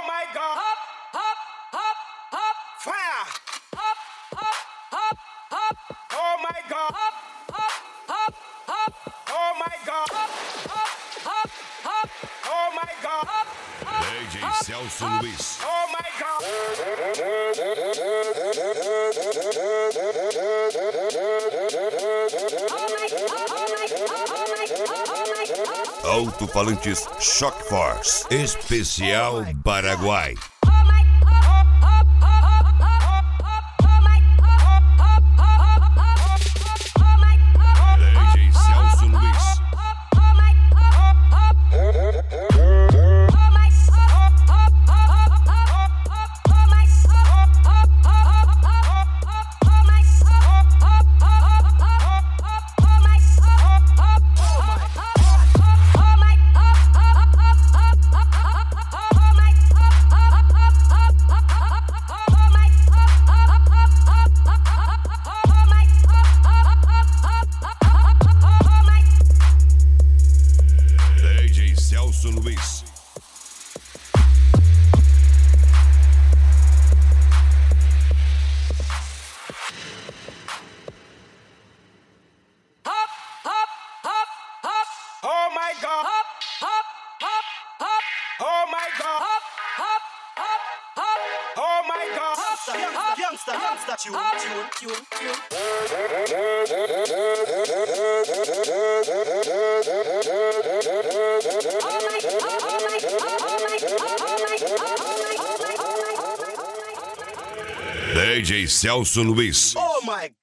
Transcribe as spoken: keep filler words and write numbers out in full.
my God. Hop, hop, hop, hop. Fire. Hop, hop, hop, hop. Oh my God. Hop, hop, hop, hop. Oh my God. Hop, hop, hop, hop. Oh my God. Hop, hop, D J hop, Celso hop. Luiz. Oh my God. Alto-falantes Shock Force. Especial Paraguai. D J Celso Luiz. D J Celso Luiz. Hop, hop, hop, hop. Oh my God. Hop, hop, hop, hop. Oh my God. Hop, hop, hop, hop. Oh my God. Hop, hop, Youngster, youngster, tune, hop. tune, tune, tune. D J Celso Luiz. Oh my